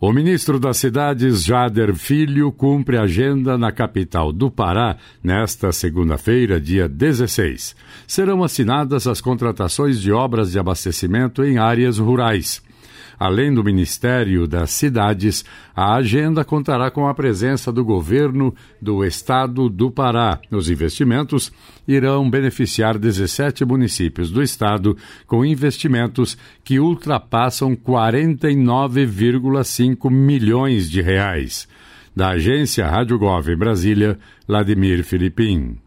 O ministro das Cidades, Jader Filho, cumpre agenda na capital do Pará nesta segunda-feira, dia 16. Serão assinadas as contratações de obras de abastecimento em áreas rurais. Além do Ministério das Cidades, a agenda contará com a presença do governo do estado do Pará. Os investimentos irão beneficiar 17 municípios do estado com investimentos que ultrapassam 49,5 milhões de reais. Da agência Rádio Gov em Brasília, Vladimir Filipim.